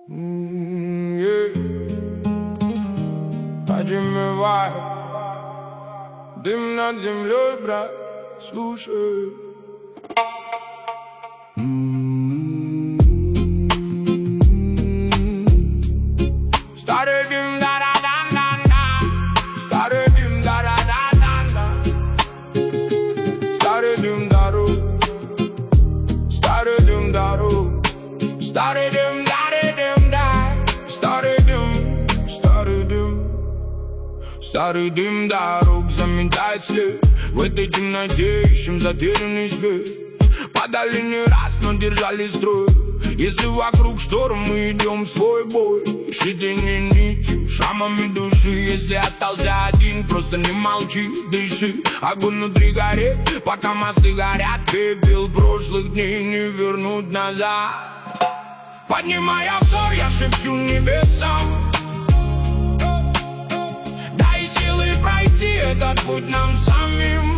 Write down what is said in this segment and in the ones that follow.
Поднимай дым над землей, брат, слушай. Старый дым, да-да-да-да-да. Старый дым, да-да-да-да-да. Старый дым, дару. Старый дым, дару. Старый дым, да-да-дым-да. Старый дым, старый дым. Старый дым дорог заметает след. В этой темноте ищем затерянный свет. Падали не раз, но держали строй. Если вокруг шторм, мы идем в свой бой. Шиты не нитью, шрамами души. Если остался один, просто не молчи, дыши. Огонь внутри горит, пока мосты горят. Пепел прошлых дней не вернуть назад. Поднимая взор, я шепчу небесам: дай силы пройти этот путь нам самим.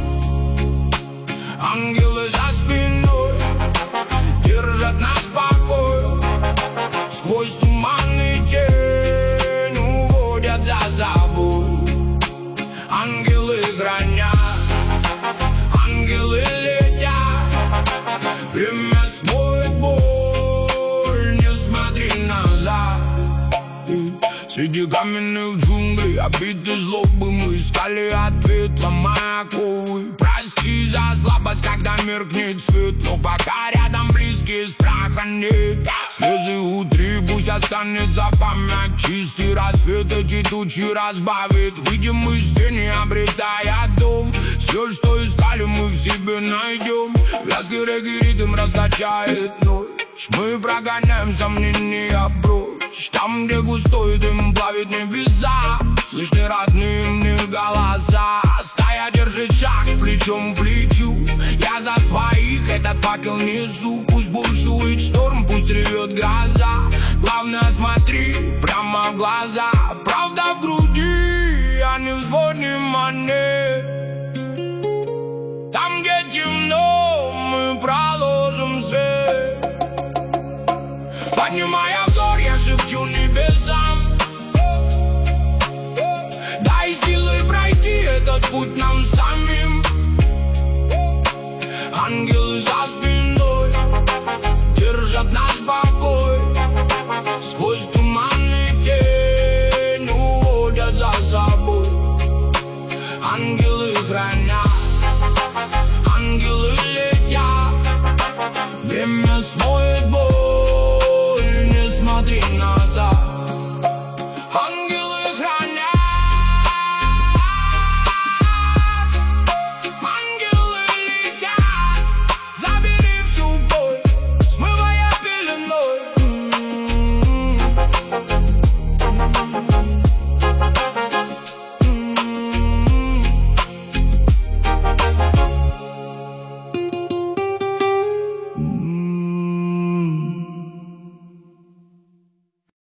Ангелы за спиной держат наш покой. Сквозь туманный тень уводят за собой. Ангелы хранят, ангелы летят. Время смоет боль, не смотри назад. Среди каменных джунглей, обиты злобы, мы искали ответ, ломая оковы. Прости за слабость, когда меркнет свет, но пока рядом близкие, страха нет. Слезы утри, пусть останется память. Чистый рассвет эти тучи разбавит. Выйдем из тени, обретая дом. Все, что искали, мы в себе найдем. Вязкий регги-ритм расточает ночь. Мы прогоняем сомнения прочь. Там, где густой дым плавит небеса, слышны родные мне голоса. Стая держит шаг плечом к плечу. Я за своих этот факел несу. Пусть бушует шторм, пусть ревет гроза. Главное, смотри прямо в глаза. Правда в груди, а не в звоне монет. Там, где темно, мы проложим свет. Поднимая взор, я шепчу небесам: дай силы пройти этот путь нам самим. Ангел